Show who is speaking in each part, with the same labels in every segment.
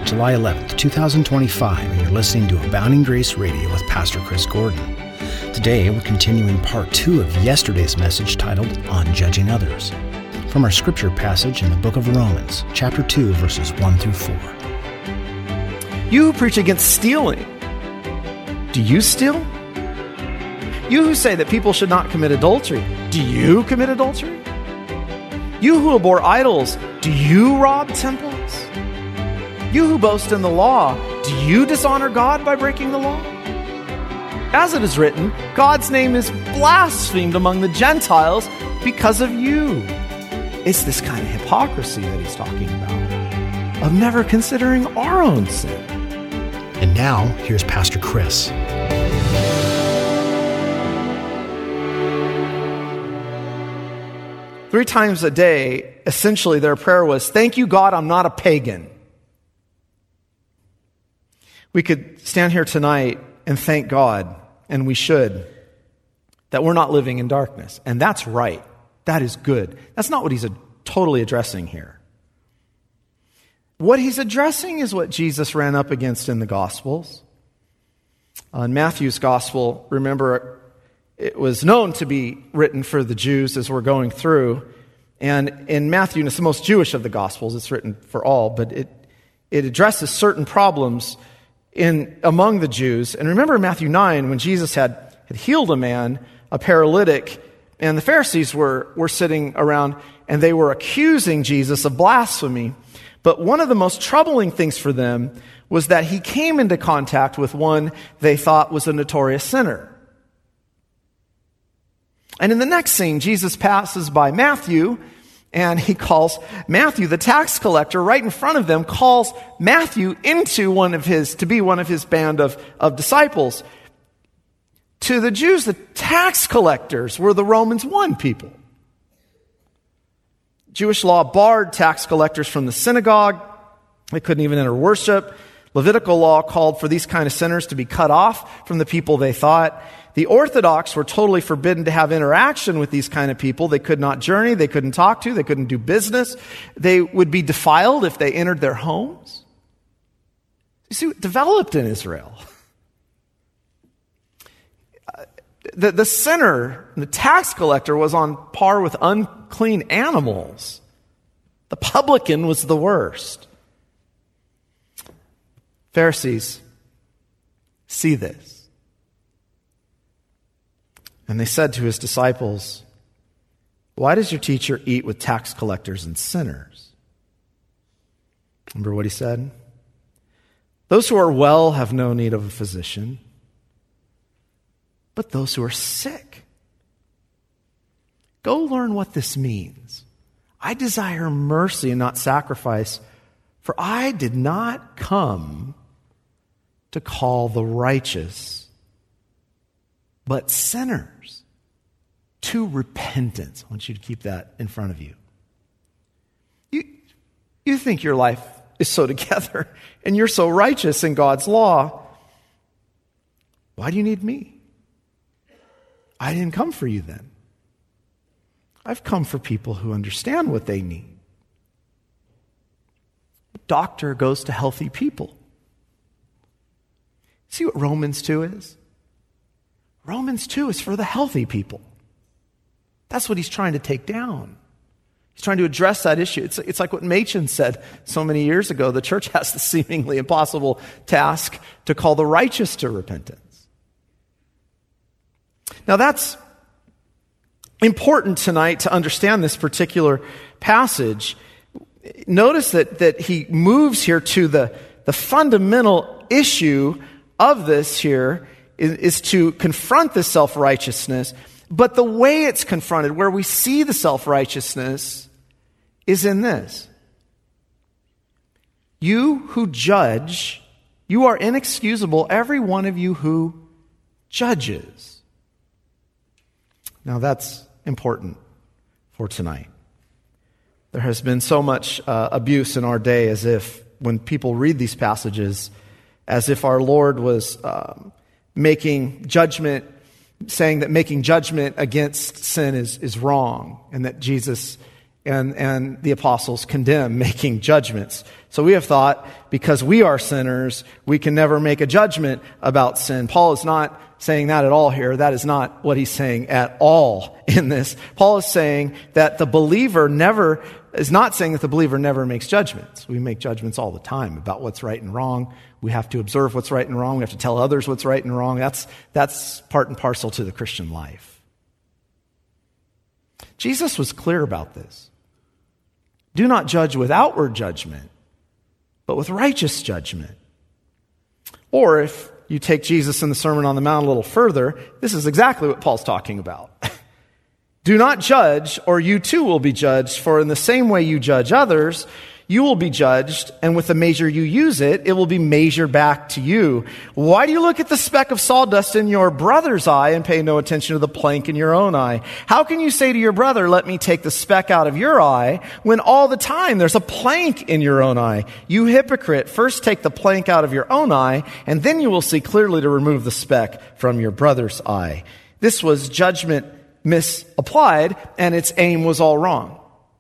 Speaker 1: July 11th, 2025, and you're listening to Abounding Grace Radio with Pastor Chris Gordon. Today, we're continuing part 2 of yesterday's message titled On Judging Others, from our scripture passage in the book of Romans, chapter 2, verses 1 through 4.
Speaker 2: You who preach against stealing, do you steal? You who say that people should not commit adultery, do you commit adultery? You who abhor idols, do you rob temples? You who boast in the law, do you dishonor God by breaking the law? As it is written, God's name is blasphemed among the Gentiles because of you. It's this kind of hypocrisy that he's talking about, of never considering our own sin.
Speaker 1: And now, here's Pastor Chris.
Speaker 2: Three times a day, essentially their prayer was, "Thank you, God, I'm not a pagan." We could stand here tonight and thank God, and we should, that we're not living in darkness. And that's right. That is good. That's not what he's totally addressing here. What he's addressing is what Jesus ran up against in the Gospels. In Matthew's Gospel, remember, it was known to be written for the Jews as we're going through. And in Matthew, and it's the most Jewish of the Gospels, it's written for all, but it addresses certain problems among the Jews. And remember Matthew 9, when Jesus had healed a man, a paralytic, and the Pharisees were sitting around, and they were accusing Jesus of blasphemy. But one of the most troubling things for them was that he came into contact with one they thought was a notorious sinner. And in the next scene, Jesus passes by Matthew, and he calls Matthew, the tax collector, right in front of them, calls Matthew into to be one of his band of disciples. To the Jews, the tax collectors were the Romans 1 people. Jewish law barred tax collectors from the synagogue. They couldn't even enter worship. Levitical law called for these kind of sinners to be cut off from the people they thought. The Orthodox were totally forbidden to have interaction with these kind of people. They could not journey, they couldn't talk to, they couldn't do business. They would be defiled if they entered their homes. You see what developed in Israel? The sinner, the tax collector, was on par with unclean animals. The publican was the worst. Pharisees see this. And they said to his disciples, "Why does your teacher eat with tax collectors and sinners?" Remember what he said? "Those who are well have no need of a physician, but those who are sick. Go learn what this means. I desire mercy and not sacrifice, for I did not come to call the righteous, but sinners to repentance." I want you to keep that in front of you. You think your life is so together and you're so righteous in God's law. Why do you need me? I didn't come for you then. I've come for people who understand what they need. A doctor goes to healthy people. See what Romans 2 is? Romans 2 is for the healthy people. That's what he's trying to take down. He's trying to address that issue. It's like what Machen said so many years ago. The church has the seemingly impossible task to call the righteous to repentance. Now that's important tonight to understand this particular passage. Notice that he moves here to the fundamental issue of this here is to confront this self-righteousness. But the way it's confronted, where we see the self-righteousness, is in this. You who judge, you are inexcusable, every one of you who judges. Now that's important for tonight. There has been so much abuse in our day, as if when people read these passages, as if our Lord was making judgment, saying that making judgment against sin is wrong, and that Jesus and the apostles condemn making judgments. So we have thought, because we are sinners, we can never make a judgment about sin. Paul is not saying that at all here. That is not what he's saying at all in this. Paul is saying that the believer never makes judgments. We make judgments all the time about what's right and wrong. We have to observe what's right and wrong. We have to tell others what's right and wrong. That's part and parcel to the Christian life. Jesus was clear about this. Do not judge with outward judgment, but with righteous judgment. Or if you take Jesus in the Sermon on the Mount a little further, this is exactly what Paul's talking about. Do not judge, or you too will be judged, for in the same way you judge others, you will be judged, and with the measure you use it will be measured back to you. Why do you look at the speck of sawdust in your brother's eye and pay no attention to the plank in your own eye? How can you say to your brother, let me take the speck out of your eye, when all the time there's a plank in your own eye? You hypocrite, first take the plank out of your own eye, and then you will see clearly to remove the speck from your brother's eye. This was judgment misapplied, and its aim was all wrong.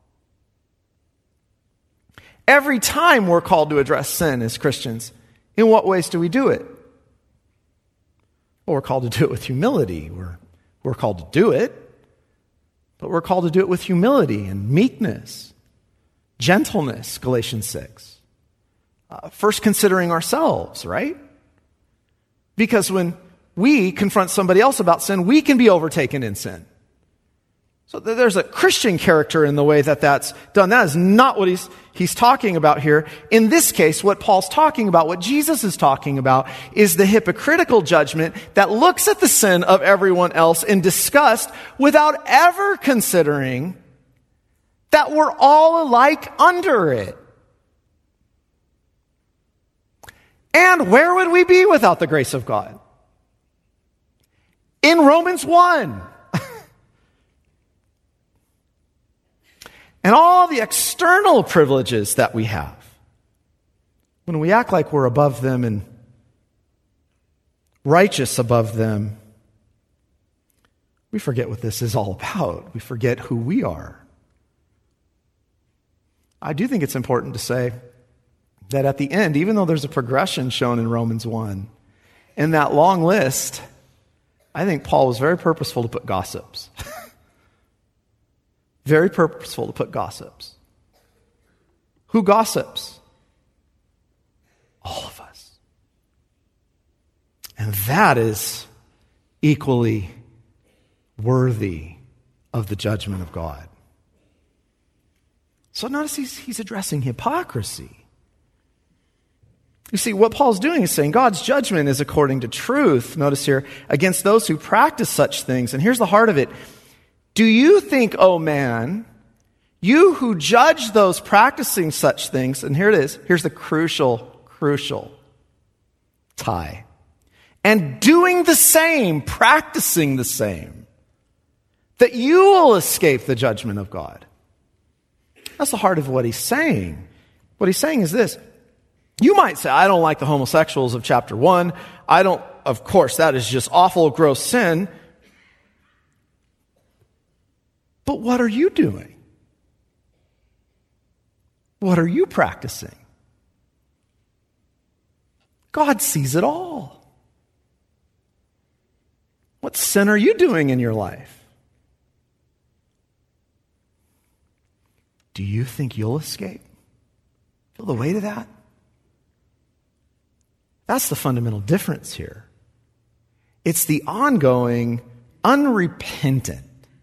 Speaker 2: Every time we're called to address sin as Christians, in what ways do we do it? Well, we're called to do it with humility. We're called to do it, but we're called to do it with humility and meekness, gentleness, Galatians 6. First considering ourselves, right? Because when we confront somebody else about sin, we can be overtaken in sin. So there's a Christian character in the way that that's done. That is not what he's talking about here. In this case, what Paul's talking about, what Jesus is talking about, is the hypocritical judgment that looks at the sin of everyone else in disgust without ever considering that we're all alike under it. And where would we be without the grace of God? In Romans 1. And all the external privileges that we have. When we act like we're above them and righteous above them, we forget what this is all about. We forget who we are. I do think it's important to say that at the end, even though there's a progression shown in Romans 1, in that long list, I think Paul was very purposeful to put gossips. Very purposeful to put gossips. Who gossips? All of us. And that is equally worthy of the judgment of God. So notice he's addressing hypocrisy. You see, what Paul's doing is saying God's judgment is according to truth, notice here, against those who practice such things. And here's the heart of it. Do you think, oh man, you who judge those practicing such things, and here it is, here's the crucial tie, and doing the same, practicing the same, that you will escape the judgment of God? That's the heart of what he's saying. What he's saying is this. You might say, I don't like the homosexuals of chapter 1. Of course, that is just awful, gross sin. But what are you doing? What are you practicing? God sees it all. What sin are you doing in your life? Do you think you'll escape? Feel the weight of that? That's the fundamental difference here. It's the ongoing, unrepentant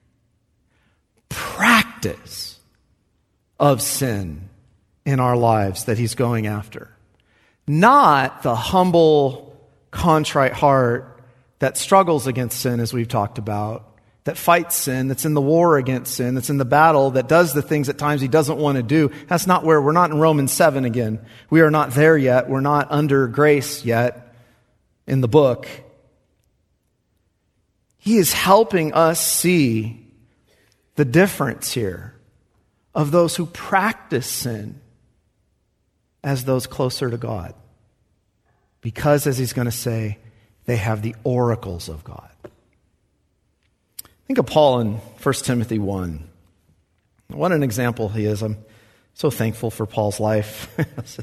Speaker 2: practice of sin in our lives that he's going after. Not the humble, contrite heart that struggles against sin, as we've talked about, that fights sin, that's in the war against sin, that's in the battle, that does the things at times he doesn't want to do. That's not where, we're not in Romans 7 again. We are not there yet. We're not under grace yet in the book. He is helping us see the difference here of those who practice sin as those closer to God. Because, as he's going to say, they have the oracles of God. Think of Paul in 1 Timothy 1. What an example he is. I'm so thankful for Paul's life.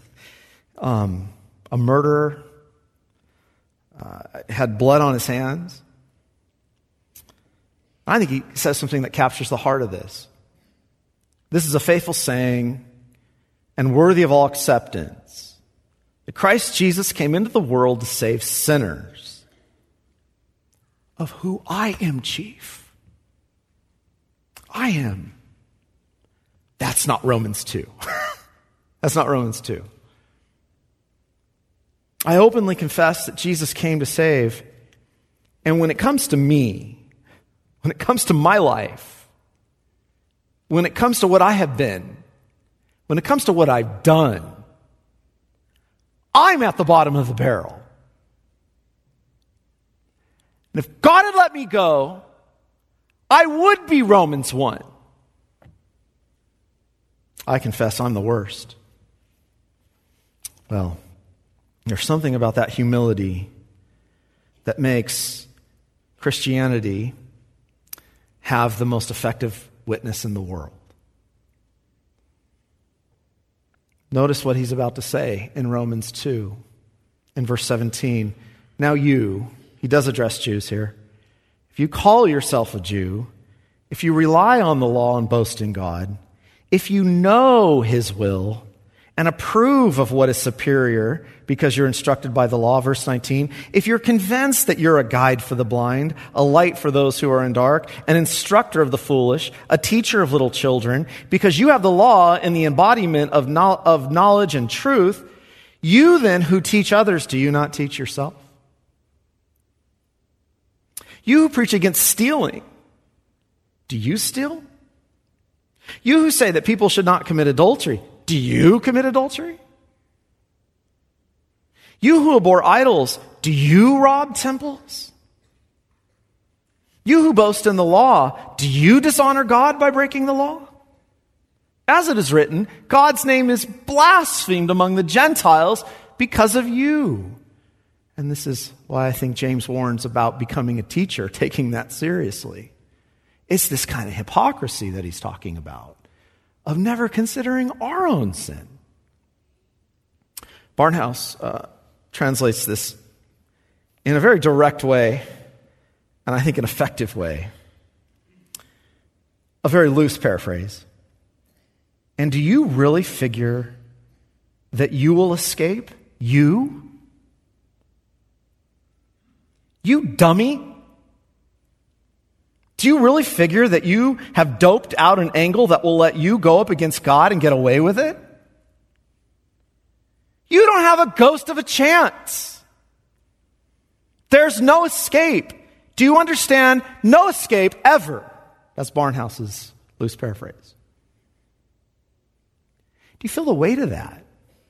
Speaker 2: A murderer, had blood on his hands. I think he says something that captures the heart of this. This is a faithful saying and worthy of all acceptance, that Christ Jesus came into the world to save sinners, of who I am chief. I am. That's not Romans 2. That's not Romans 2. I openly confess that Jesus came to save, and when it comes to me, when it comes to my life, when it comes to what I have been, when it comes to what I've done, I'm at the bottom of the barrel. And if God had let me go, I would be Romans 1. I confess I'm the worst. Well, there's something about that humility that makes Christianity have the most effective witness in the world. Notice what he's about to say in Romans 2, in verse 17. Now you, he does address Jews here, if you call yourself a Jew, if you rely on the law and boast in God, if you know his will and approve of what is superior because you're instructed by the law, verse 19, if you're convinced that you're a guide for the blind, a light for those who are in dark, an instructor of the foolish, a teacher of little children, because you have the law and the embodiment of knowledge and truth, you then who teach others, do you not teach yourself? You who preach against stealing, do you steal? You who say that people should not commit adultery, do you commit adultery? You who abhor idols, do you rob temples? You who boast in the law, do you dishonor God by breaking the law? As it is written, God's name is blasphemed among the Gentiles because of you. And this is why I think James warns about becoming a teacher, taking that seriously. It's this kind of hypocrisy that he's talking about, of never considering our own sin. Barnhouse translates this in a very direct way, and I think an effective way. A very loose paraphrase. And do you really figure that you will escape? You? You dummy? Do you really figure that you have doped out an angle that will let you go up against God and get away with it? You don't have a ghost of a chance. There's no escape. Do you understand? No escape ever. That's Barnhouse's loose paraphrase. Do you feel the weight of that?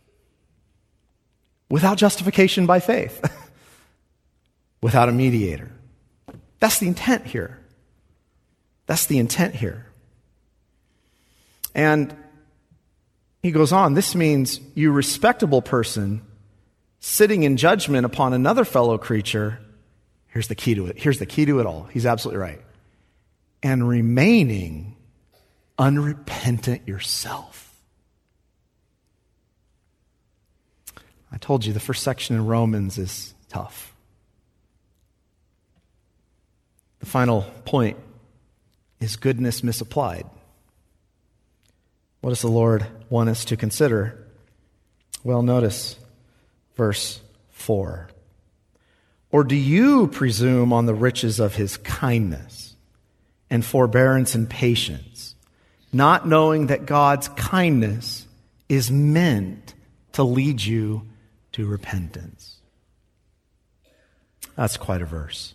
Speaker 2: Without justification by faith. Without a mediator. That's the intent here. That's the intent here. And he goes on, this means you respectable person sitting in judgment upon another fellow creature. Here's the key to it. Here's the key to it all. He's absolutely right. And remaining unrepentant yourself. I told you the first section in Romans is tough. The final point is goodness misapplied. What does the Lord want us to consider? Well, notice verse 4. Or do you presume on the riches of his kindness and forbearance and patience, not knowing that God's kindness is meant to lead you to repentance? That's quite a verse.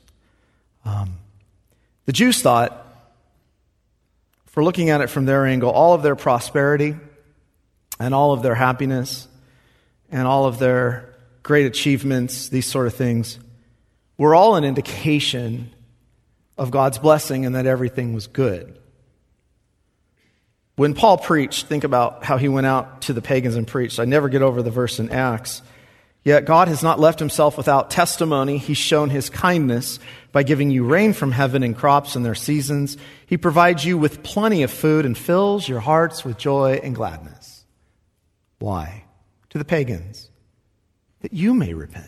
Speaker 2: The Jews thought, for looking at it from their angle, all of their prosperity and all of their happiness and all of their great achievements, these sort of things, were all an indication of God's blessing and that everything was good. When Paul preached, think about how he went out to the pagans and preached. I never get over the verse in Acts. Yet God has not left himself without testimony. He's shown his kindness by giving you rain from heaven and crops in their seasons. He provides you with plenty of food and fills your hearts with joy and gladness. Why? To the pagans, that you may repent.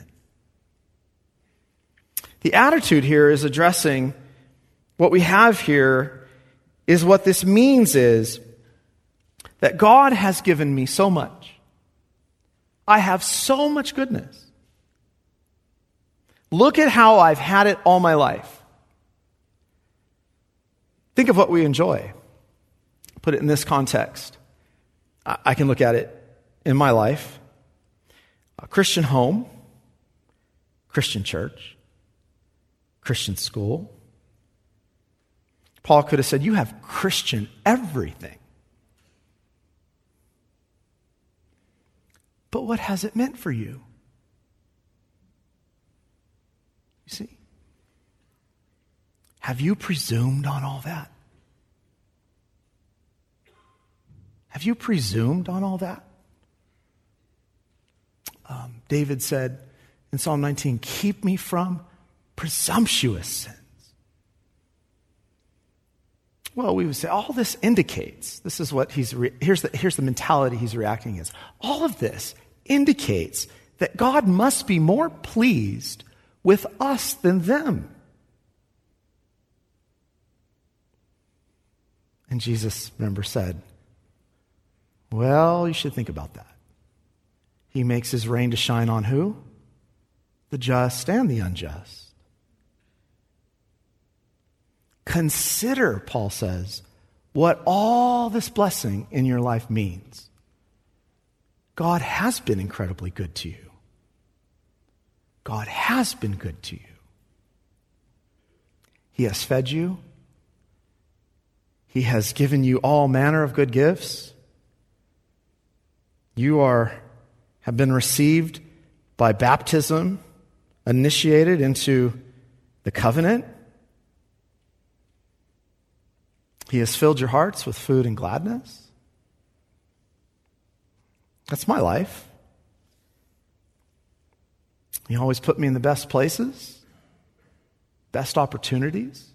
Speaker 2: The attitude here is addressing what we have here is what this means is that God has given me so much. I have so much goodness. Look at how I've had it all my life. Think of what we enjoy. Put it in this context. I can look at it in my life. A Christian home, Christian church, Christian school. Paul could have said, you have Christian everything. But what has it meant for you? You see? Have you presumed on all that? Have you presumed on all that? David said in Psalm 19, keep me from presumptuous sins. Well, we would say all this indicates, this is what here's the mentality he's reacting is. All of this indicates that God must be more pleased with us than them. And Jesus, remember, said, well, you should think about that. He makes his rain to shine on who? The just and the unjust. Consider, Paul says, what all this blessing in your life means. God has been incredibly good to you. God has been good to you. He has fed you. He has given you all manner of good gifts. You have been received by baptism, initiated into the covenant. He has filled your hearts with food and gladness. That's my life. He always put me in the best places, best opportunities.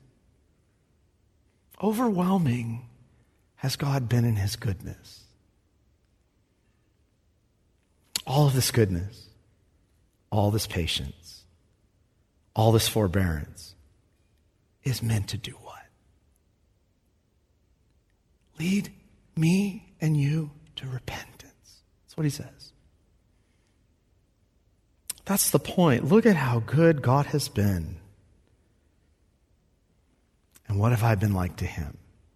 Speaker 2: Overwhelming has God been in his goodness. All of this goodness, all this patience, all this forbearance is meant to do what? Lead me and you to repentance. That's what he says. That's the point. Look at how good God has been. And what have I been like to him?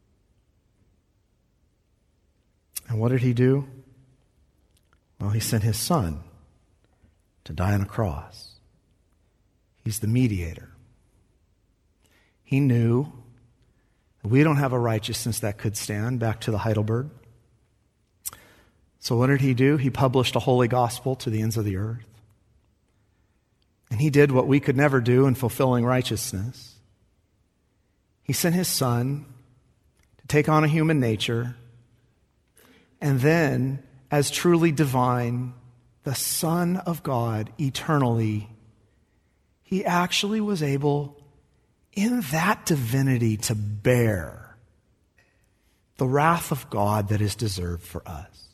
Speaker 2: And what did he do? Well, he sent his son to die on a cross. He's the mediator. He knew that we don't have a righteousness that could stand, back to the Heidelberg. So what did he do? He published a holy gospel to the ends of the earth. And he did what we could never do in fulfilling righteousness. He sent his son to take on a human nature, and then, as truly divine, the Son of God eternally, he actually was able, in that divinity, to bear the wrath of God that is deserved for us.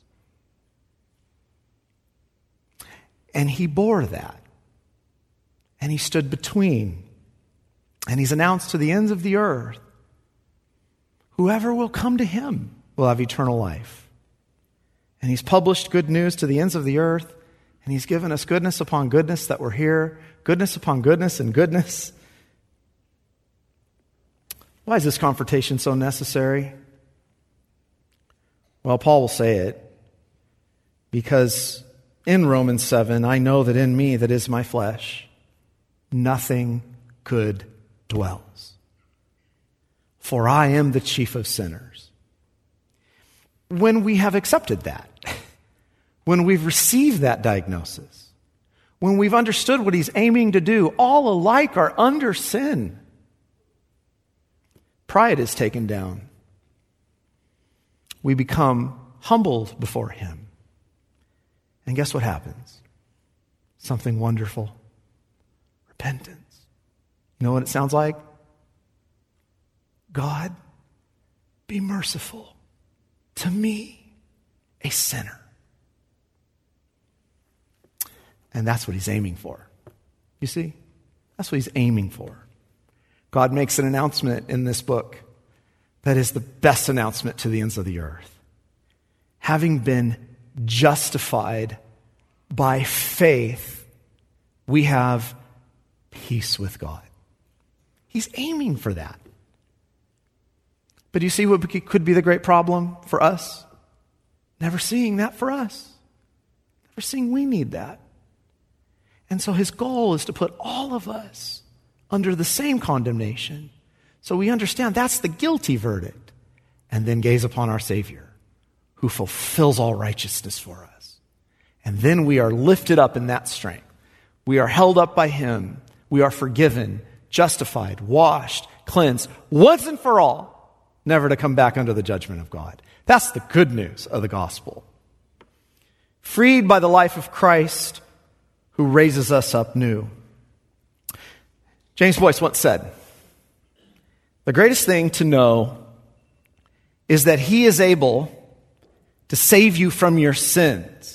Speaker 2: And he bore that. And he stood between. And he's announced to the ends of the earth, whoever will come to him will have eternal life. And he's published good news to the ends of the earth, and he's given us goodness upon goodness that we're here, goodness upon goodness and goodness. Why is this confrontation so necessary? Well, Paul will say it because in Romans 7, I know that in me, that is my flesh, nothing good dwells. For I am the chief of sinners. When we have accepted that, when we've received that diagnosis, when we've understood what he's aiming to do, all alike are under sin. Pride is taken down. We become humbled before him. And guess what happens? something wonderful. Repentance. You know what it sounds like? God, be merciful to me, a sinner. And that's what he's aiming for. You see? That's what he's aiming for. God makes an announcement in this book that is the best announcement to the ends of the earth. Having been justified by faith, we have peace with God. He's aiming for that. But you see what could be the great problem for us? Never seeing that for us. Never seeing we need that. And so his goal is to put all of us under the same condemnation. So we understand that's the guilty verdict. And then gaze upon our Savior, who fulfills all righteousness for us. And then we are lifted up in that strength. We are held up by him. We are forgiven, justified, washed, cleansed, once and for all, never to come back under the judgment of God. That's the good news of the gospel. Freed by the life of Christ, who raises us up new. James Boyce once said, the greatest thing to know is that he is able to save you from your sins.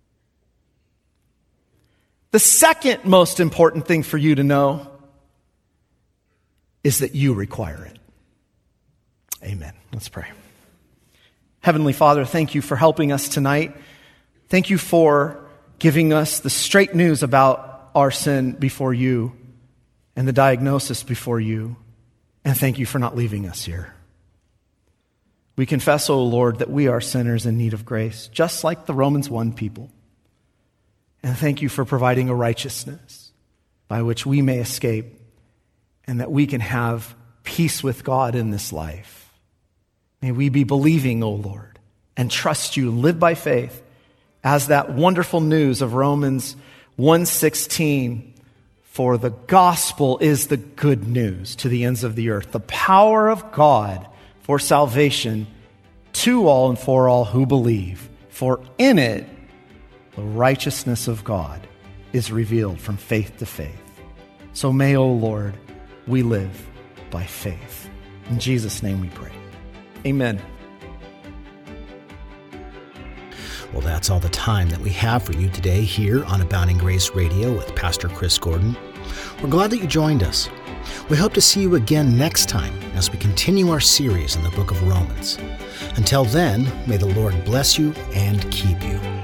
Speaker 2: The second most important thing for you to know is that you require it. Amen. Let's pray. Heavenly Father, thank you for helping us tonight. Thank you for giving us the straight news about our sin before you and the diagnosis before you. And thank you for not leaving us here. We confess, O Lord, that we are sinners in need of grace, just like the Romans 1 people. And thank you for providing a righteousness by which we may escape and that we can have peace with God in this life. May we be believing, O Lord, and trust you, live by faith, as that wonderful news of Romans 1:16, for the gospel is the good news to the ends of the earth, the power of God for salvation to all and for all who believe. For in it, the righteousness of God is revealed from faith to faith. So may, O Lord, we live by faith. In Jesus' name we pray. Amen.
Speaker 1: Well, that's all the time that we have for you today here on Abounding Grace Radio with Pastor Chris Gordon. We're glad that you joined us. We hope to see you again next time as we continue our series in the book of Romans. Until then, may the Lord bless you and keep you.